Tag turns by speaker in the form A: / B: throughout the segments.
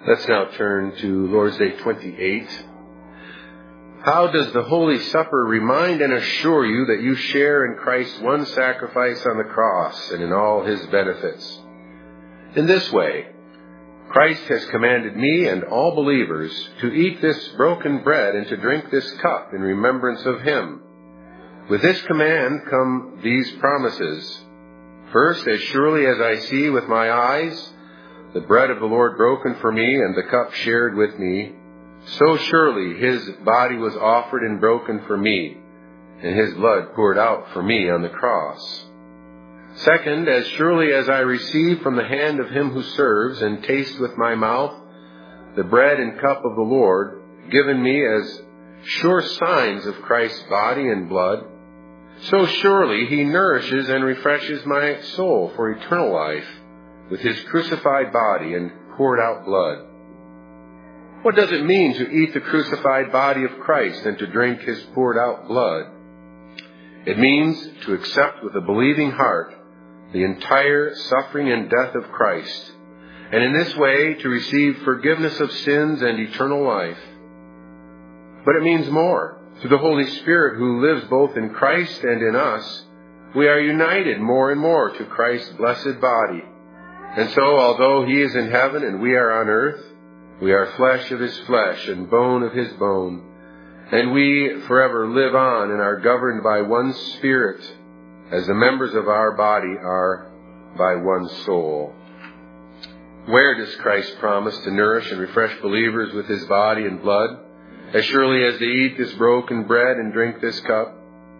A: Let's now turn to Lord's Day 28. How does the Holy Supper remind and assure you that you share in Christ's one sacrifice on the cross and in all his benefits? In this way, Christ has commanded me and all believers to eat this broken bread and to drink this cup in remembrance of him. With this command come these promises. First, as surely as I see with my eyes the bread of the Lord broken for me and the cup shared with me, so surely his body was offered and broken for me, and his blood poured out for me on the cross. Second, as surely as I receive from the hand of him who serves and taste with my mouth the bread and cup of the Lord, given me as sure signs of Christ's body and blood, so surely he nourishes and refreshes my soul for eternal life with his crucified body and poured out blood. What does it mean to eat the crucified body of Christ and to drink his poured out blood? It means to accept with a believing heart the entire suffering and death of Christ, and in this way to receive forgiveness of sins and eternal life. But it means more. Through the Holy Spirit who lives both in Christ and in us, we are united more and more to Christ's blessed body. And so, although he is in heaven and we are on earth, we are flesh of his flesh and bone of his bone, and we forever live on and are governed by one Spirit, as the members of our body are by one soul. Where does Christ promise to nourish and refresh believers with his body and blood, as surely as they eat this broken bread and drink this cup?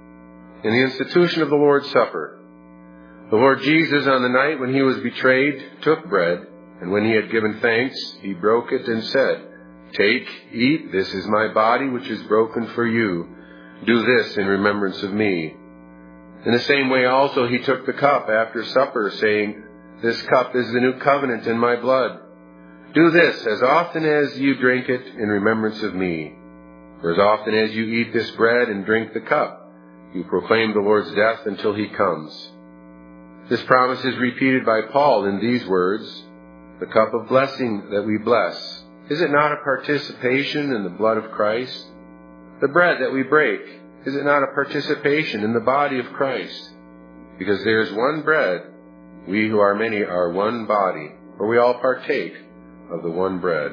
A: In the institution of the Lord's Supper, the Lord Jesus, on the night when he was betrayed, took bread, and when he had given thanks, he broke it and said, "Take, eat, this is my body which is broken for you. Do this in remembrance of me." In the same way also he took the cup after supper, saying, "This cup is the new covenant in my blood. Do this as often as you drink it in remembrance of me. For as often as you eat this bread and drink the cup, you proclaim the Lord's death until he comes." This promise is repeated by Paul in these words, "The cup of blessing that we bless, is it not a participation in the blood of Christ? The bread that we break, is it not a participation in the body of Christ? Because there is one bread, we who are many are one body, for we all partake of the one bread."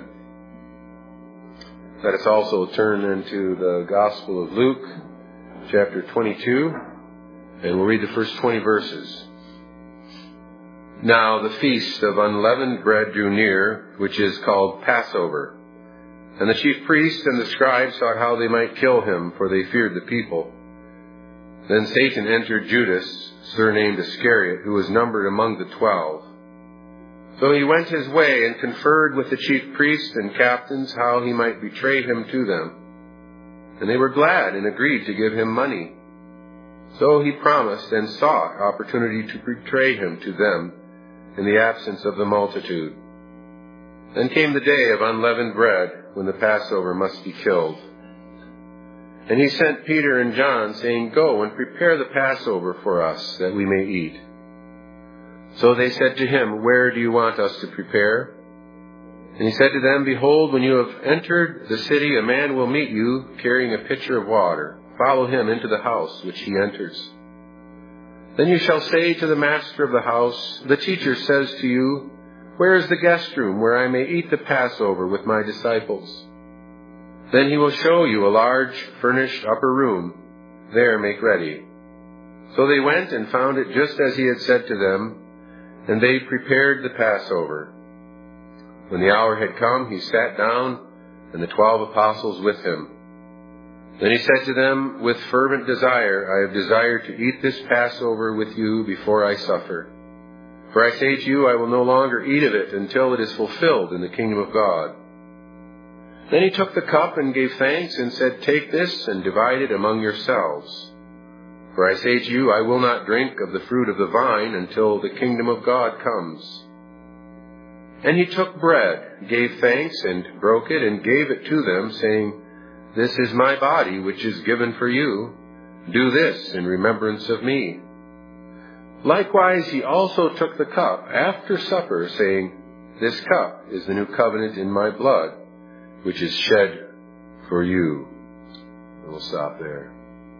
A: Let us also turn into the Gospel of Luke, chapter 22, and we'll read the first 20 verses. Now the feast of unleavened bread drew near, which is called Passover. And the chief priests and the scribes sought how they might kill him, for they feared the people. Then Satan entered Judas, surnamed Iscariot, who was numbered among the 12. So he went his way and conferred with the chief priests and captains how he might betray him to them. And they were glad and agreed to give him money. So he promised and sought opportunity to betray him to them in the absence of the multitude. Then came the day of unleavened bread, when the Passover must be killed. And he sent Peter and John, saying, "Go and prepare the Passover for us, that we may eat." So they said to him, "Where do you want us to prepare?" And he said to them, "Behold, when you have entered the city, a man will meet you, carrying a pitcher of water. Follow him into the house which he enters. Then you shall say to the master of the house, 'The teacher says to you, where is the guest room where I may eat the Passover with my disciples?' Then he will show you a large furnished upper room. There make ready." So they went and found it just as he had said to them, and they prepared the Passover. When the hour had come, he sat down, and the 12 apostles with him. Then he said to them, "With fervent desire I have desired to eat this Passover with you before I suffer. For I say to you, I will no longer eat of it until it is fulfilled in the kingdom of God." Then he took the cup and gave thanks and said, "Take this and divide it among yourselves. For I say to you, I will not drink of the fruit of the vine until the kingdom of God comes." And he took bread, gave thanks, and broke it, and gave it to them, saying, "This is my body, which is given for you. Do this in remembrance of me." Likewise he also took the cup after supper, saying, This cup is the new covenant in my blood, which is shed for you. And we'll stop there.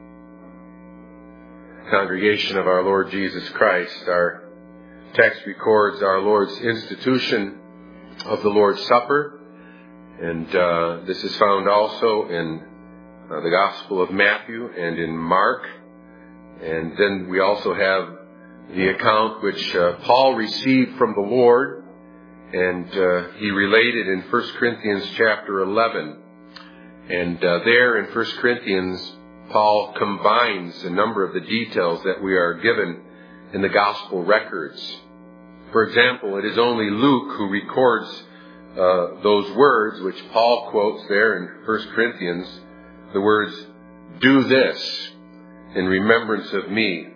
A: Congregation of our Lord Jesus Christ, our text records our Lord's institution of the Lord's Supper, and this is found also in the Gospel of Matthew and in Mark. And then we also have the account which Paul received from the Lord, and he related in 1 Corinthians chapter 11. And there in 1 Corinthians, Paul combines a number of the details that we are given in the gospel records. For example, it is only Luke who records those words which Paul quotes there in 1 Corinthians, the words, "Do this in remembrance of me."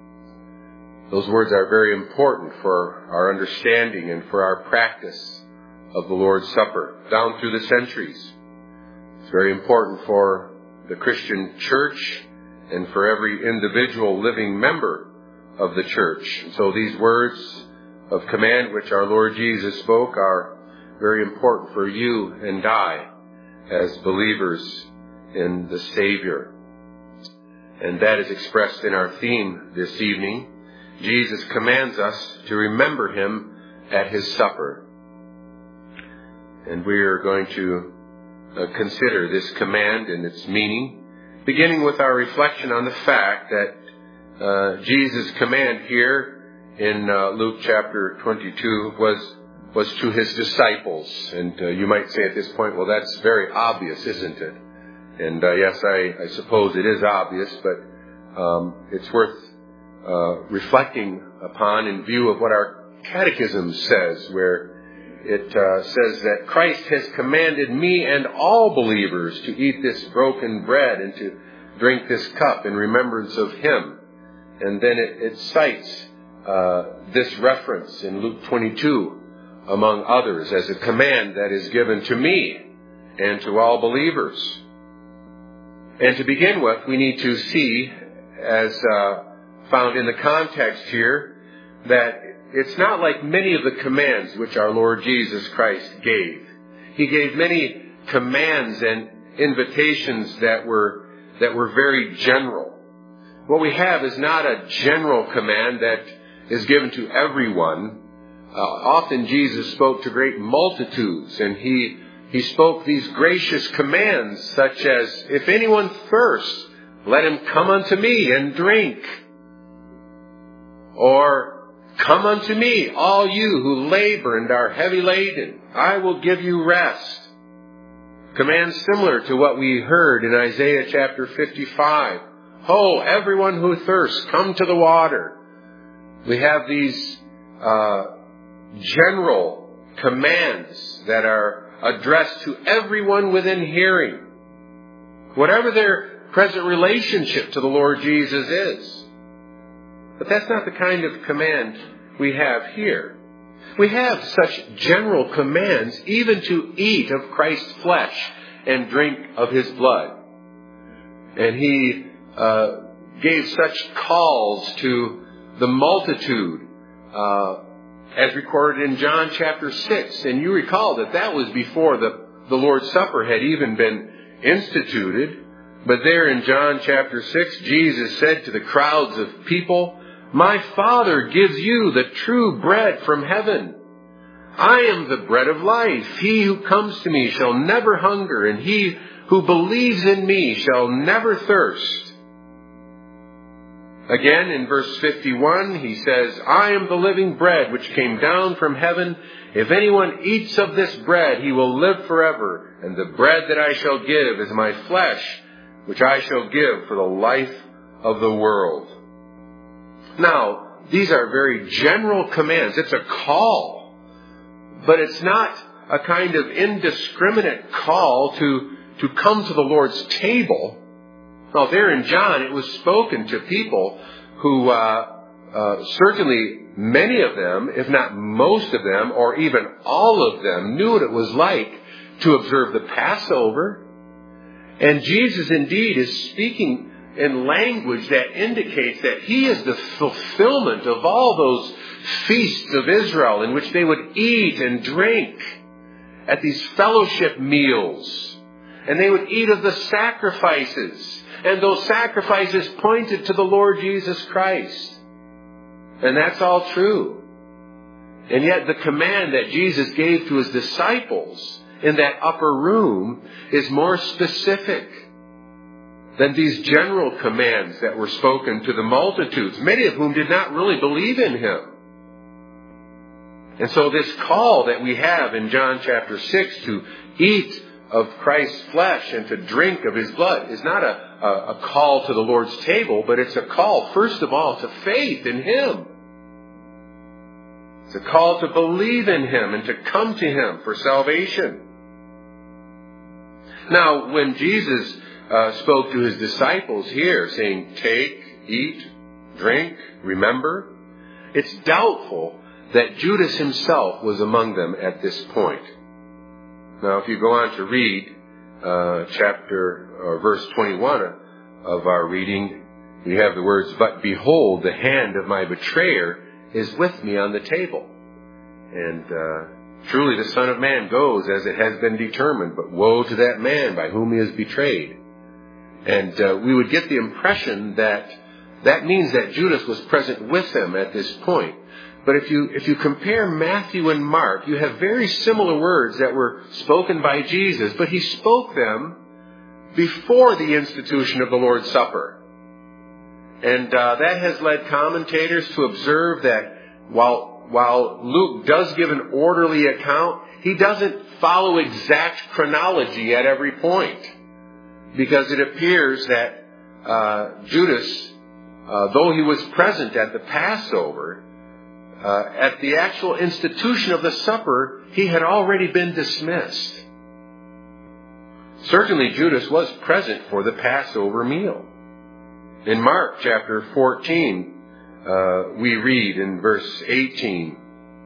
A: Those words are very important for our understanding and for our practice of the Lord's Supper down through the centuries. It's very important for the Christian church and for every individual living member of the church. And so these words of command which our Lord Jesus spoke are very important for you and I as believers in the Savior. And that is expressed in our theme this evening. Jesus commands us to remember Him at His supper. And we are going to consider this command and its meaning, beginning with our reflection on the fact that Jesus' command here in Luke chapter 22 was to His disciples. And you might say at this point, well, that's very obvious, isn't it? And yes, I suppose it is obvious, but it's worth reflecting upon in view of what our catechism says, where it says that Christ has commanded me and all believers to eat this broken bread and to drink this cup in remembrance of Him. And then it cites this reference in Luke 22, among others, as a command that is given to me and to all believers. And to begin with, we need to see, as found in the context here, that it's not like many of the commands which our Lord Jesus Christ gave. He gave many commands and invitations that were very general. What we have is not a general command that is given to everyone. Often Jesus spoke to great multitudes, and He spoke these gracious commands such as, "If anyone thirsts, let him come unto me and drink." Or, "Come unto me, all you who labor and are heavy laden. I will give you rest." Commands similar to what we heard in Isaiah chapter 55. "Ho, everyone who thirsts, come to the water." We have these general commands that are addressed to everyone within hearing, whatever their present relationship to the Lord Jesus is. But that's not the kind of command we have here. We have such general commands even to eat of Christ's flesh and drink of His blood. And He gave such calls to the multitude as recorded in John chapter 6. And you recall that was before the Lord's Supper had even been instituted. But there in John chapter 6, Jesus said to the crowds of people, "My Father gives you the true bread from heaven. I am the bread of life. He who comes to me shall never hunger, and he who believes in me shall never thirst." Again, in verse 51, He says, "I am the living bread which came down from heaven. If anyone eats of this bread, he will live forever. And the bread that I shall give is my flesh, which I shall give for the life of the world." Now, these are very general commands. It's a call. But it's not a kind of indiscriminate call to come to the Lord's table. Now, there in John, it was spoken to people who certainly many of them, if not most of them, or even all of them, knew what it was like to observe the Passover. And Jesus indeed is speaking in language that indicates that He is the fulfillment of all those feasts of Israel in which they would eat and drink at these fellowship meals. And they would eat of the sacrifices. And those sacrifices pointed to the Lord Jesus Christ. And that's all true. And yet the command that Jesus gave to his disciples in that upper room is more specific than these general commands that were spoken to the multitudes, many of whom did not really believe in him. And so this call that we have in John chapter 6 to eat of Christ's flesh and to drink of his blood is not a call to the Lord's table, but it's a call, first of all, to faith in him. It's a call to believe in him and to come to him for salvation. Now, when Jesus spoke to his disciples here, saying, take, eat, drink, remember, it's doubtful that Judas himself was among them at this point. Now, if you go on to read verse 21 of our reading, we have the words, but behold, the hand of my betrayer is with me on the table. And truly the Son of Man goes as it has been determined, but woe to that man by whom he is betrayed. And we would get the impression that that means that Judas was present with them at this point. But if you compare Matthew and Mark, you have very similar words that were spoken by Jesus, but he spoke them before the institution of the Lord's Supper. And that has led commentators to observe that while Luke does give an orderly account, he doesn't follow exact chronology at every point. Because it appears that Judas, though he was present at the Passover, at the actual institution of the supper, he had already been dismissed. Certainly Judas was present for the Passover meal. In Mark chapter 14, we read in verse 18,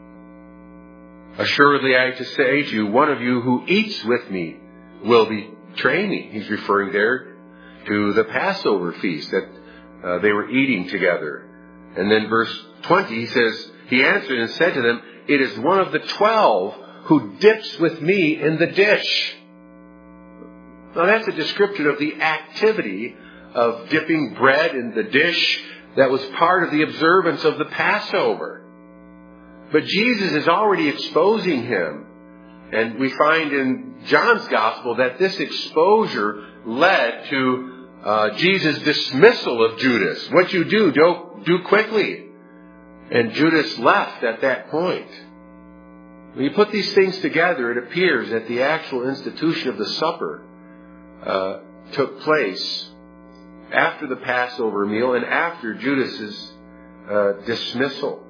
A: assuredly I say to you, one of you who eats with me will betray me. He's referring there to the Passover feast that they were eating together. And then verse 20, he says, he answered and said to them, it is one of the 12 who dips with me in the dish. Now that's a description of the activity of dipping bread in the dish that was part of the observance of the Passover. But Jesus is already exposing him. And we find in John's Gospel that this exposure led to Jesus' dismissal of Judas. What you do, don't do quickly. And Judas left at that point. When you put these things together, it appears that the actual institution of the supper took place after the Passover meal and after Judas's dismissal.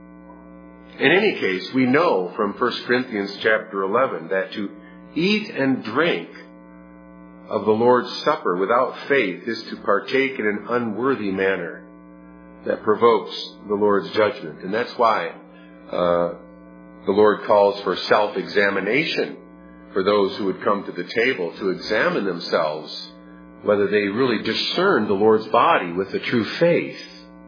A: In any case, we know from 1 Corinthians chapter 11 that to eat and drink of the Lord's Supper without faith is to partake in an unworthy manner that provokes the Lord's judgment. And that's why the Lord calls for self-examination for those who would come to the table to examine themselves whether they really discern the Lord's body with the true faith.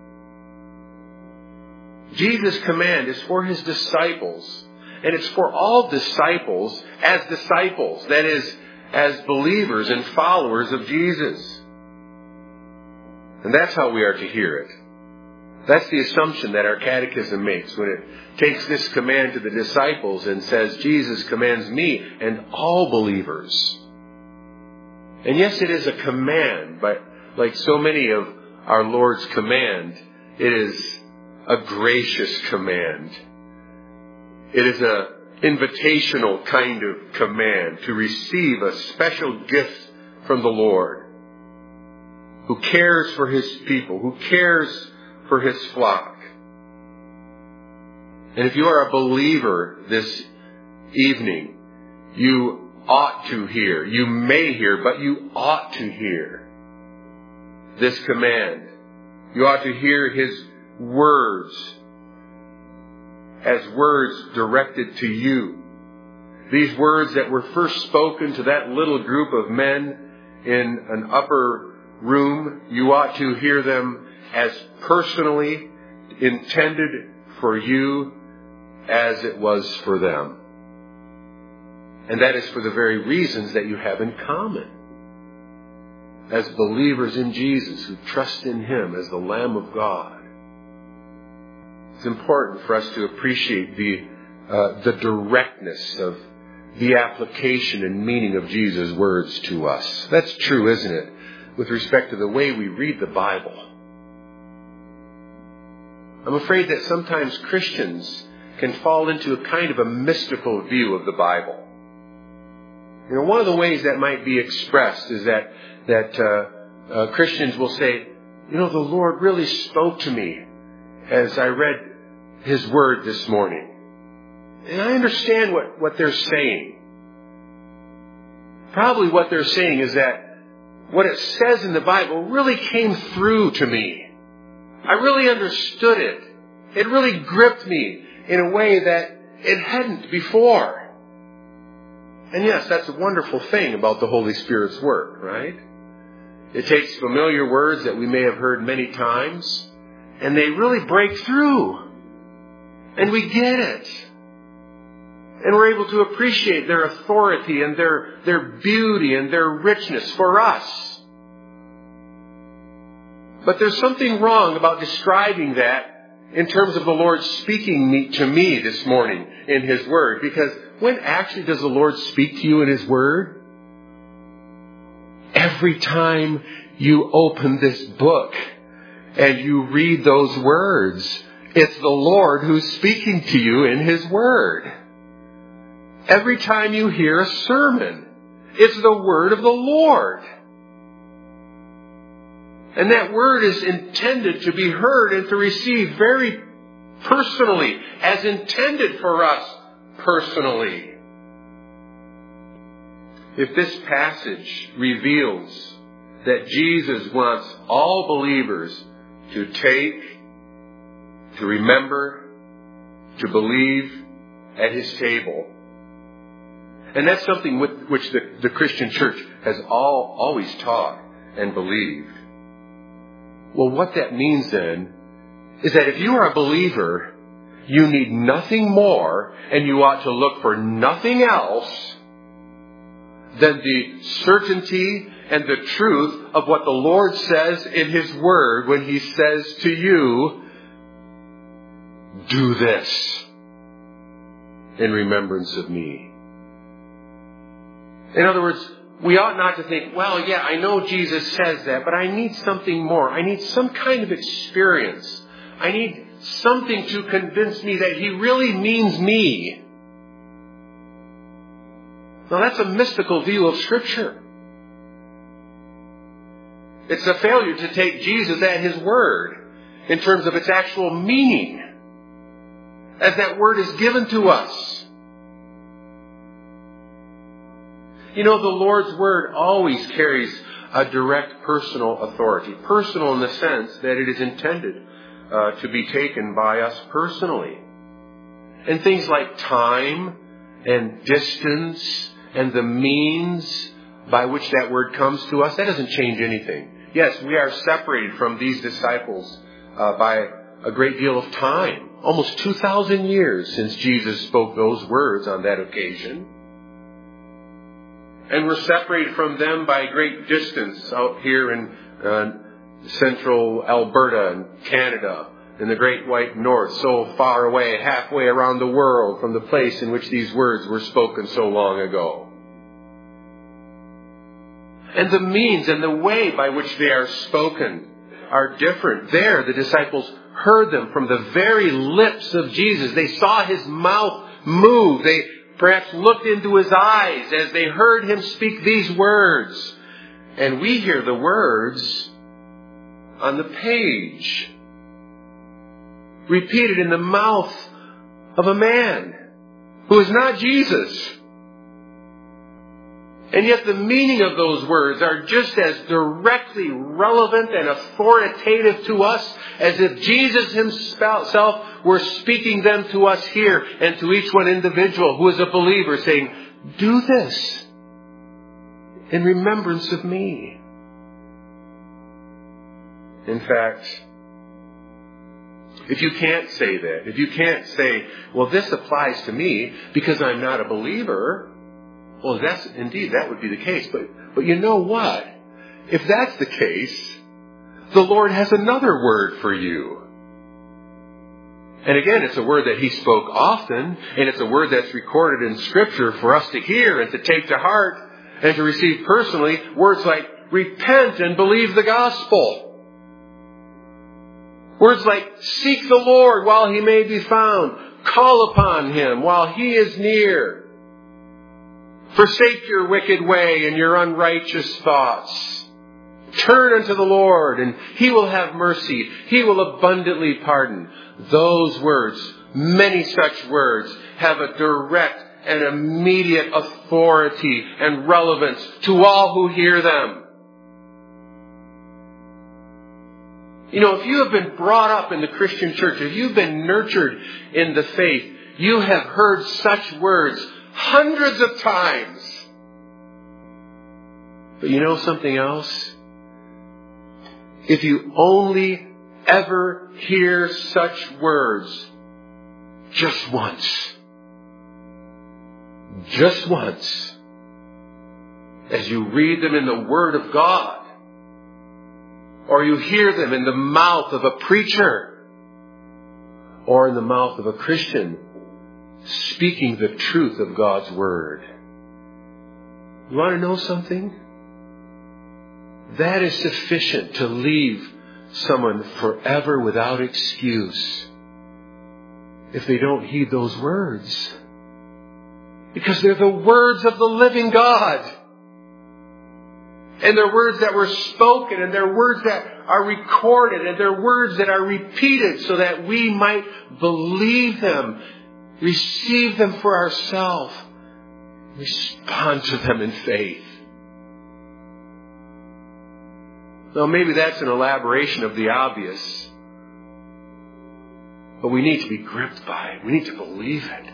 A: Jesus' command is for his disciples, and it's for all disciples, that is, as believers and followers of Jesus. And that's how we are to hear it. That's the assumption that our catechism makes when it takes this command to the disciples and says, Jesus commands me and all believers. And yes, it is a command, but like so many of our Lord's command, it is a gracious command. It is an invitational kind of command to receive a special gift from the Lord, who cares for his people, who cares for his flock. And if you are a believer this evening, you ought to hear, you may hear, but you ought to hear this command. You ought to hear his words as words directed to you. These words that were first spoken to that little group of men in an upper room, you ought to hear them as personally intended for you as it was for them. And that is for the very reasons that you have in common. As believers in Jesus who trust in Him as the Lamb of God. It's important for us to appreciate the directness of the application and meaning of Jesus' words to us. That's true, isn't it? With respect to the way we read the Bible. I'm afraid that sometimes Christians can fall into a kind of a mystical view of the Bible. You know, one of the ways that might be expressed is that Christians will say, you know, the Lord really spoke to me as I read His Word this morning. And I understand what they're saying. Probably what they're saying is that what it says in the Bible really came through to me. I really understood it. It really gripped me in a way that it hadn't before. And yes, that's a wonderful thing about the Holy Spirit's work, right? It takes familiar words that we may have heard many times, and they really break through. And we get it. And we're able to appreciate their authority and their beauty and their richness for us. But there's something wrong about describing that in terms of the Lord speaking to me this morning in His Word. Because when actually does the Lord speak to you in His Word? Every time you open this book and you read those words, it's the Lord who's speaking to you in His Word. Every time you hear a sermon, it's the Word of the Lord. And that Word is intended to be heard and to receive very personally, as intended for us personally. If this passage reveals that Jesus wants all believers to take, to remember, to believe at His table, and that's something which the Christian church has always taught and believed. Well, what that means then is that if you are a believer, you need nothing more and you ought to look for nothing else than the certainty and the truth of what the Lord says in His Word when He says to you, do this in remembrance of me. In other words, we ought not to think, well, yeah, I know Jesus says that, but I need something more. I need some kind of experience. I need something to convince me that He really means me. Now, that's a mystical view of Scripture. It's a failure to take Jesus at His word in terms of its actual meaning, as that word is given to us. You know, the Lord's Word always carries a direct personal authority. Personal in the sense that it is intended to be taken by us personally. And things like time and distance and the means by which that word comes to us, that doesn't change anything. Yes, we are separated from these disciples by a great deal of time. Almost 2,000 years since Jesus spoke those words on that occasion. And we're separated from them by a great distance out here in central Alberta and Canada, in the Great White North, so far away, halfway around the world from the place in which these words were spoken so long ago. And the means and the way by which they are spoken are different. There, the disciples heard them from the very lips of Jesus. They saw His mouth move. They perhaps looked into His eyes as they heard Him speak these words. And we hear the words on the page, repeated in the mouth of a man who is not Jesus. And yet the meaning of those words are just as directly relevant and authoritative to us as if Jesus Himself were speaking them to us here and to each one individual who is a believer, saying, do this in remembrance of me. In fact, if you can't say that, if you can't say, well, this applies to me because I'm not a believer, well, that would be the case. But you know what? If that's the case, the Lord has another word for you. And again, it's a word that He spoke often, and it's a word that's recorded in Scripture for us to hear and to take to heart and to receive personally. Words like, repent and believe the gospel. Words like, seek the Lord while He may be found. Call upon Him while He is near. Forsake your wicked way and your unrighteous thoughts. Turn unto the Lord, and He will have mercy. He will abundantly pardon. Those words, many such words, have a direct and immediate authority and relevance to all who hear them. You know, if you have been brought up in the Christian church, if you've been nurtured in the faith, you have heard such words hundreds of times. But you know something else? If you only ever hear such words just once, as you read them in the Word of God, or you hear them in the mouth of a preacher, or in the mouth of a Christian, speaking the truth of God's Word. You want to know something? That is sufficient to leave someone forever without excuse if they don't heed those words. Because they're the words of the living God. And they're words that were spoken, and they're words that are recorded, and they're words that are repeated so that we might believe them, receive them for ourselves, respond to them in faith. Now, maybe that's an elaboration of the obvious, but we need to be gripped by it. We need to believe it.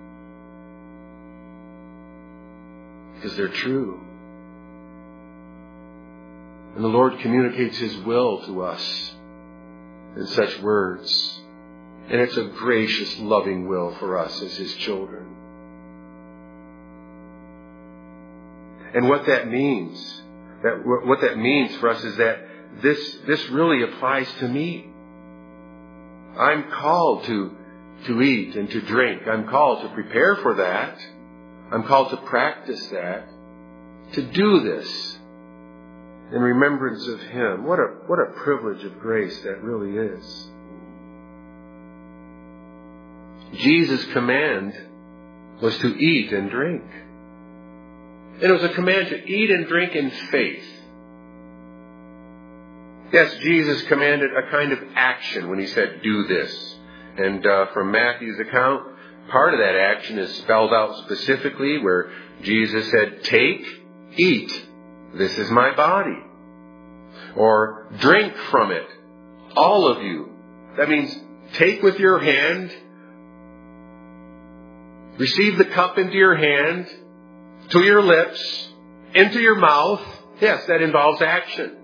A: Because they're true. And the Lord communicates His will to us in such words. And it's a gracious, loving will for us as His children. And what that means for us is that this really applies to me. I'm called to eat and to drink. I'm called to prepare for that. I'm called to practice that. To do this in remembrance of Him. What a privilege of grace that really is. Jesus' command was to eat and drink. And it was a command to eat and drink in faith. Yes, Jesus commanded a kind of action when He said, do this. And from Matthew's account, part of that action is spelled out specifically where Jesus said, take, eat. This is my body. Or drink from it, all of you. That means take with your hand, receive the cup into your hand, to your lips, into your mouth. Yes, that involves action.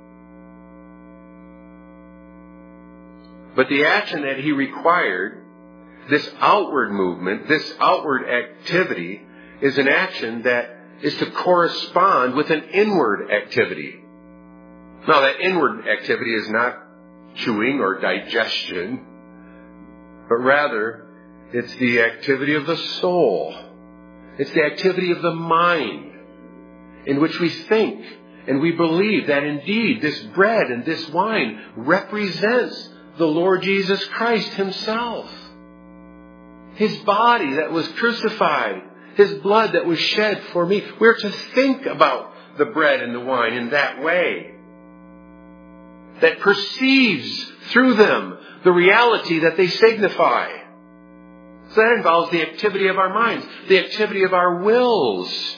A: But the action that He required, this outward movement, this outward activity, is an action that is to correspond with an inward activity. Now, that inward activity is not chewing or digestion, but rather it's the activity of the soul. It's the activity of the mind in which we think and we believe that indeed this bread and this wine represents the Lord Jesus Christ Himself. His body that was crucified, His blood that was shed for me. We're to think about the bread and the wine in that way. That perceives through them the reality that they signify. So that involves the activity of our minds, the activity of our wills.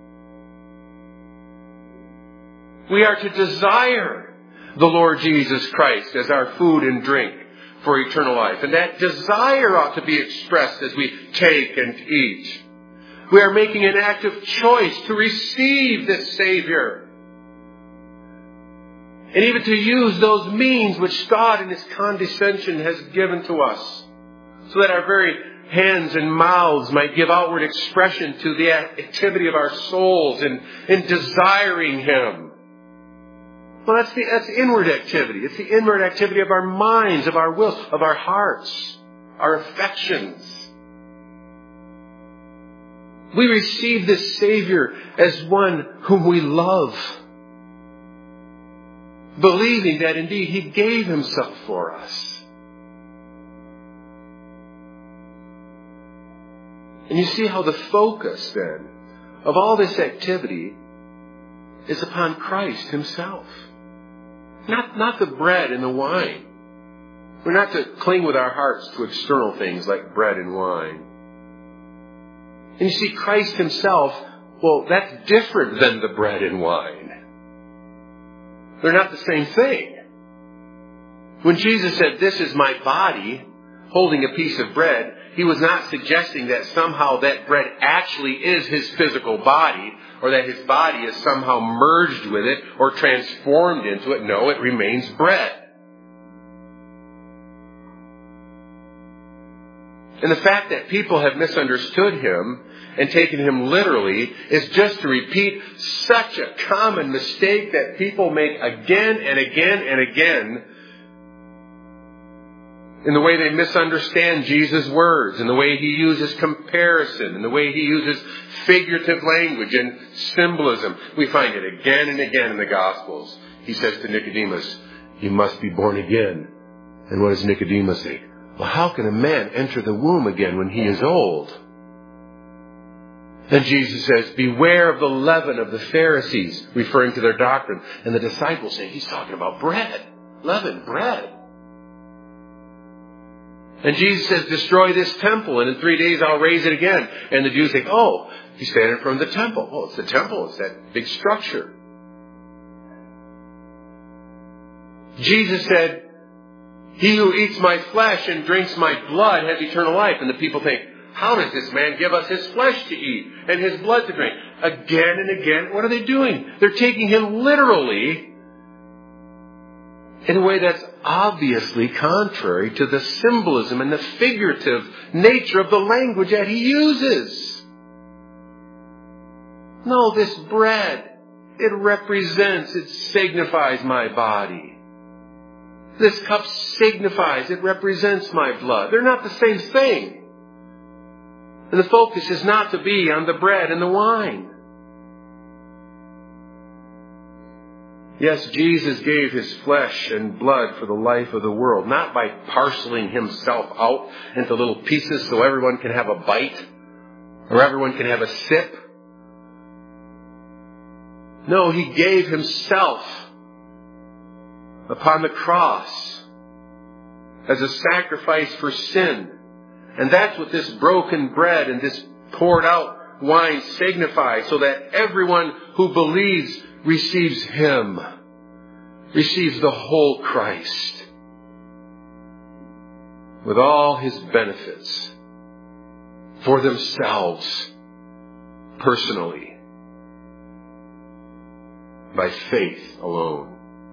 A: We are to desire the Lord Jesus Christ as our food and drink for eternal life. And that desire ought to be expressed as we take and eat. We are making an active choice to receive this Savior. And even to use those means which God in His condescension has given to us, so that our very hands and mouths might give outward expression to the activity of our souls in desiring Him. Well, that's inward activity. It's the inward activity of our minds, of our wills, of our hearts, our affections. We receive this Savior as one whom we love, believing that indeed He gave Himself for us. And you see how the focus then of all this activity is upon Christ Himself. Not the bread and the wine. We're not to cling with our hearts to external things like bread and wine. And you see, Christ Himself, well, that's different than the bread and wine. They're not the same thing. When Jesus said, "This is my body," holding a piece of bread, He was not suggesting that somehow that bread actually is His physical body, or that His body is somehow merged with it or transformed into it. No, it remains bread. And the fact that people have misunderstood Him and taken Him literally is just to repeat such a common mistake that people make again and again and again in the way they misunderstand Jesus' words, in the way He uses comparison, in the way He uses figurative language and symbolism. We find it again and again in the Gospels. He says to Nicodemus, "You must be born again." And what does Nicodemus say? "Well, how can a man enter the womb again when he is old?" And Jesus says, "Beware of the leaven of the Pharisees," referring to their doctrine. And the disciples say, He's talking about bread. Leaven, bread. And Jesus says, "Destroy this temple, and in 3 days I'll raise it again." And the Jews think, "Oh, He's standing in front of the temple." Oh, it's the temple. It's that big structure. Jesus said, "He who eats my flesh and drinks my blood has eternal life." And the people think, "How does this man give us His flesh to eat and His blood to drink?" Again and again, what are they doing? They're taking Him literally in a way that's obviously contrary to the symbolism and the figurative nature of the language that He uses. No, this bread, it represents, it signifies my body. This cup signifies, it represents my blood. They're not the same thing. And the focus is not to be on the bread and the wine. Yes, Jesus gave His flesh and blood for the life of the world, not by parceling Himself out into little pieces so everyone can have a bite or everyone can have a sip. No, He gave Himself upon the cross as a sacrifice for sin. And that's what this broken bread and this poured out wine signify, so that everyone who believes receives Him, receives the whole Christ with all His benefits for themselves personally by faith alone.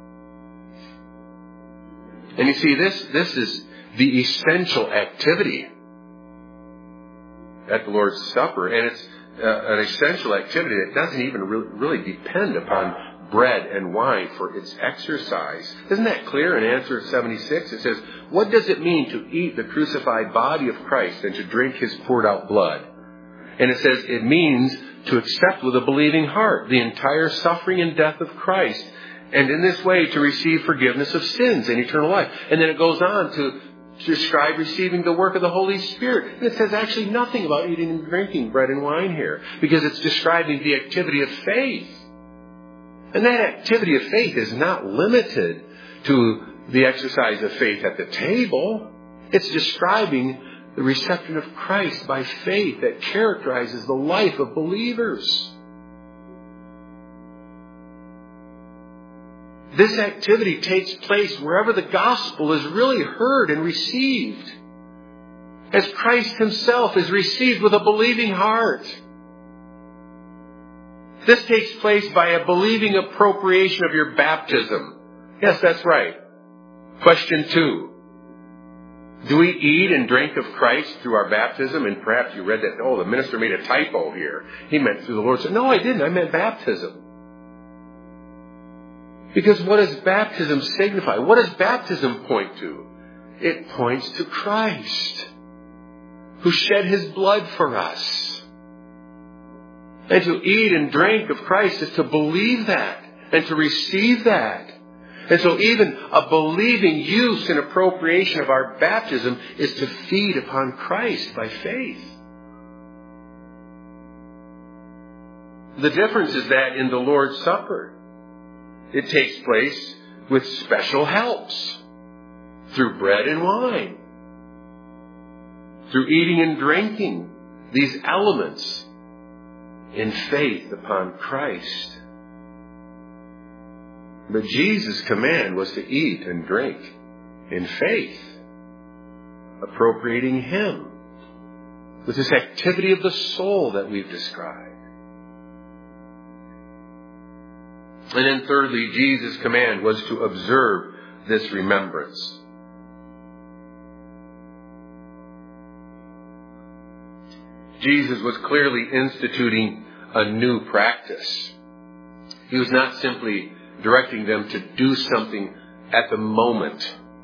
A: And you see, this is the essential activity at the Lord's Supper, and it's an essential activity that doesn't even really depend upon bread and wine for its exercise. Isn't that clear in answer 76? It says, "What does it mean to eat the crucified body of Christ and to drink His poured out blood?" And it says it means to accept with a believing heart the entire suffering and death of Christ, and in this way to receive forgiveness of sins and eternal life. And then it goes on to describe receiving the work of the Holy Spirit. And it says actually nothing about eating and drinking bread and wine here, because it's describing the activity of faith. And that activity of faith is not limited to the exercise of faith at the table. It's describing the reception of Christ by faith that characterizes the life of believers. This activity takes place wherever the gospel is really heard and received, as Christ Himself is received with a believing heart. This takes place by a believing appropriation of your baptism, Yes, that's right. Question 2. Do we eat and drink of Christ through our baptism? And perhaps you read that, the minister made a typo here. He meant through the Lord. No, I didn't. I meant baptism. Because what does baptism signify? What does baptism point to? It points to Christ, who shed His blood for us. And to eat and drink of Christ is to believe that and to receive that. And so even a believing use and appropriation of our baptism is to feed upon Christ by faith. The difference is that in the Lord's Supper, it takes place with special helps through bread and wine, through eating and drinking these elements in faith upon Christ. But Jesus' command was to eat and drink in faith, appropriating Him with this activity of the soul that we've described. And then thirdly, Jesus' command was to observe this remembrance. Jesus was clearly instituting a new practice. He was not simply directing them to do something at the moment.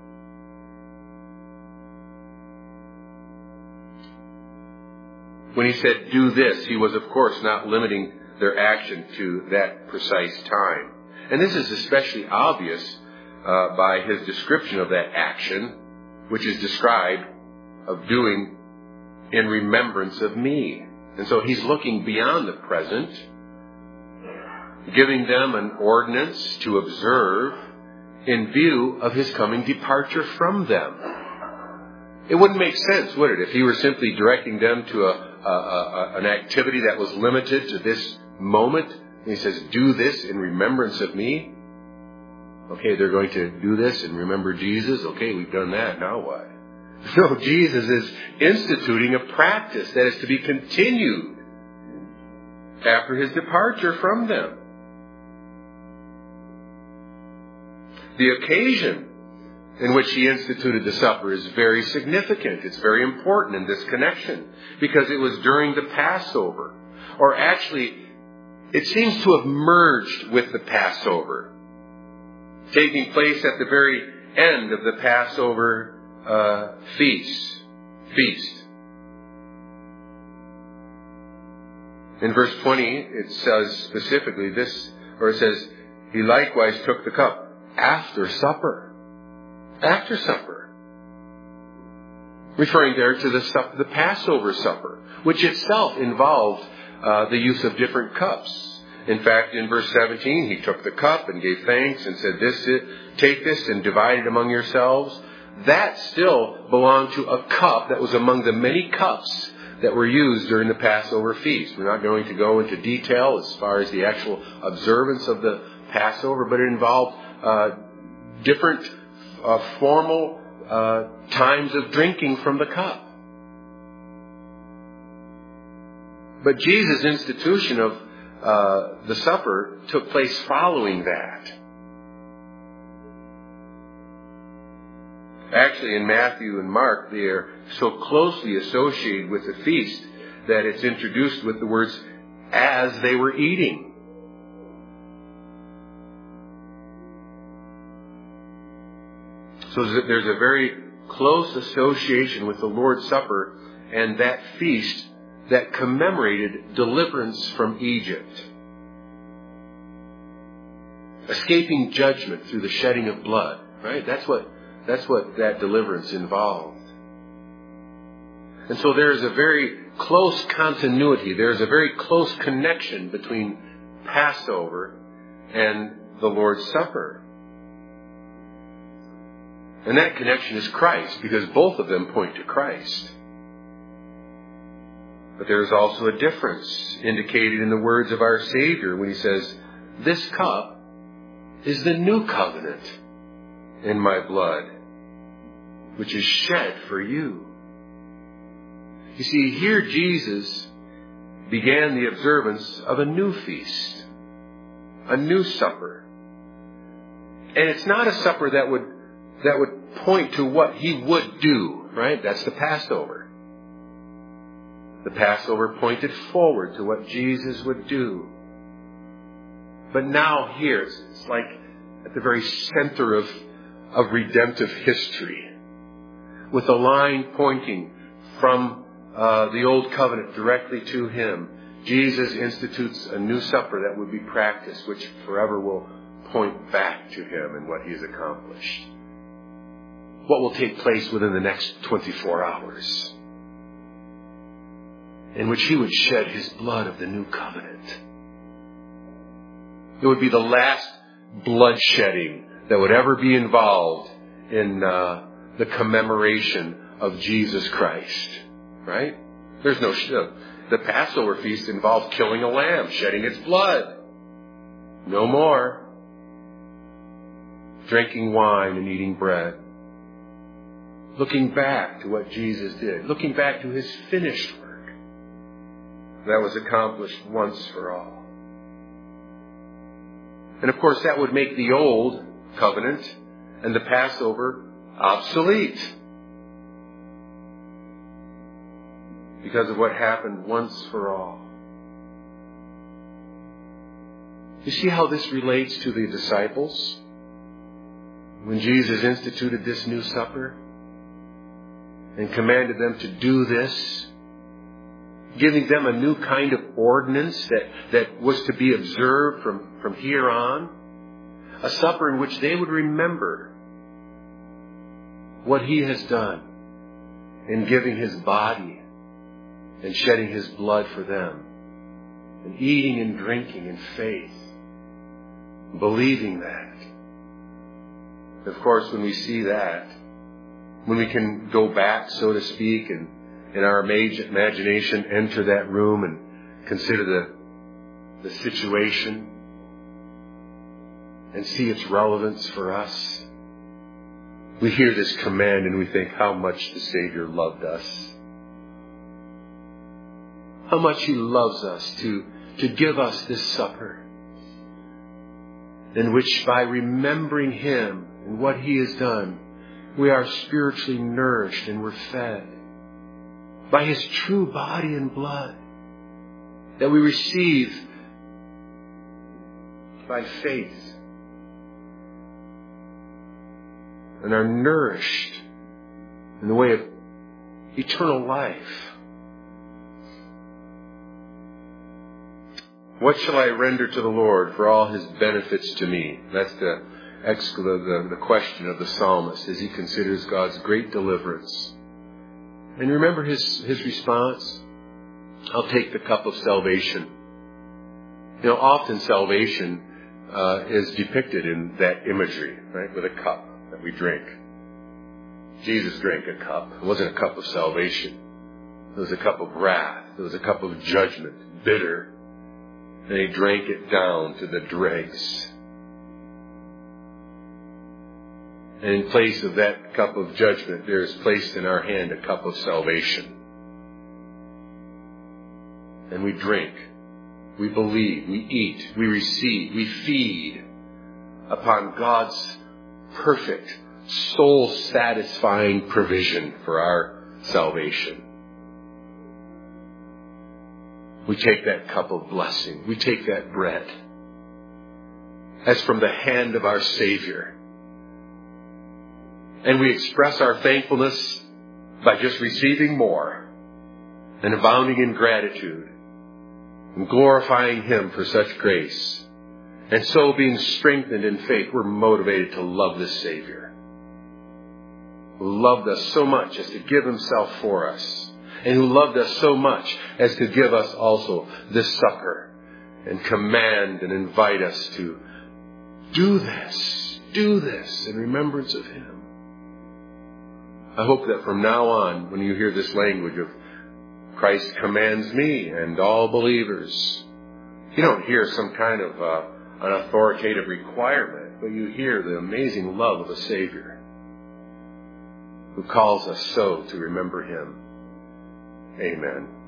A: When He said, do this, He was, of course, not limiting their action to that precise time. And this is especially obvious by His description of that action, which is described of doing in remembrance of me. And so He's looking beyond the present, giving them an ordinance to observe in view of His coming departure from them. It wouldn't make sense, would it, if He were simply directing them to an activity that was limited to this moment. And He says, do this in remembrance of me. Okay, they're going to do this and remember Jesus. Okay, we've done that. Now what? No, Jesus is instituting a practice that is to be continued after His departure from them. The occasion in which He instituted the supper is very significant. It's very important in this connection because it was during the Passover. Or actually, it seems to have merged with the Passover, taking place at the very end of the Passover feast. In verse 20, it says specifically this, or it says, He likewise took the cup after supper. After supper. Referring there to the Passover supper, which itself involved the use of different cups. In fact, in verse 17, He took the cup and gave thanks and said, take this and divide it among yourselves. That still belonged to a cup that was among the many cups that were used during the Passover feast. We're not going to go into detail as far as the actual observance of the Passover, but it involved different formal times of drinking from the cup. But Jesus' institution of the supper took place following that. Actually, in Matthew and Mark, they are so closely associated with the feast that it's introduced with the words, as they were eating. So there's a very close association with the Lord's Supper and that feast that commemorated deliverance from Egypt. Escaping judgment through the shedding of blood, right? That's what that deliverance involved. And so there's a very close continuity. There's a very close connection between Passover and the Lord's Supper. And that connection is Christ, because both of them point to Christ. But there is also a difference indicated in the words of our Savior when He says, this cup is the new covenant in my blood, which is shed for you. You see, here Jesus began the observance of a new feast, a new supper. And it's not a supper that would point to what he would do, right? That's the Passover. The Passover pointed forward to what Jesus would do. But now here, it's like at the very center of redemptive history, with the line pointing from the Old Covenant directly to him. Jesus institutes a new supper that would be practiced, which forever will point back to him and what he has accomplished. What will take place within the next 24 hours, in which he would shed his blood of the new covenant. It would be the last bloodshedding that would ever be involved in the commemoration of Jesus Christ. Right? There's no... The Passover feast involved killing a lamb, shedding its blood. No more. Drinking wine and eating bread. Looking back to what Jesus did. Looking back to his finished work. That was accomplished once for all. And of course that would make the old covenant and the Passover obsolete. Because of what happened once for all. You see how this relates to the disciples? When Jesus instituted this new supper and commanded them to do this, giving them a new kind of ordinance that was to be observed from here on, a supper in which they would remember what he has done in giving his body and shedding his blood for them, and eating and drinking in faith, believing that. Of course, when we see that, when we can go back, so to speak, and in our imagination enter that room and consider the situation and see its relevance for us, we hear this command and we think how much the Savior loved us. How much he loves us to give us this supper, in which by remembering him and what he has done, we are spiritually nourished and we're fed by his true body and blood that we receive by faith and are nourished in the way of eternal life. What shall I render to the Lord for all his benefits to me? That's the question of the psalmist as he considers God's great deliverance. And remember his response? I'll take the cup of salvation. You know, often salvation is depicted in that imagery, right? With a cup that we drink. Jesus drank a cup. It wasn't a cup of salvation. It was a cup of wrath. It was a cup of judgment, bitter. And he drank it down to the dregs. And in place of that cup of judgment, there is placed in our hand a cup of salvation. And we drink, we believe, we eat, we receive, we feed upon God's perfect, soul-satisfying provision for our salvation. We take that cup of blessing. We take that bread as from the hand of our Savior. And we express our thankfulness by just receiving more and abounding in gratitude and glorifying him for such grace. And so being strengthened in faith, we're motivated to love this Savior, who loved us so much as to give himself for us. And who loved us so much as to give us also this supper and command and invite us to do this in remembrance of him. I hope that from now on, when you hear this language of Christ commands me and all believers, you don't hear some kind of an authoritative requirement, but you hear the amazing love of a Savior who calls us so to remember him. Amen.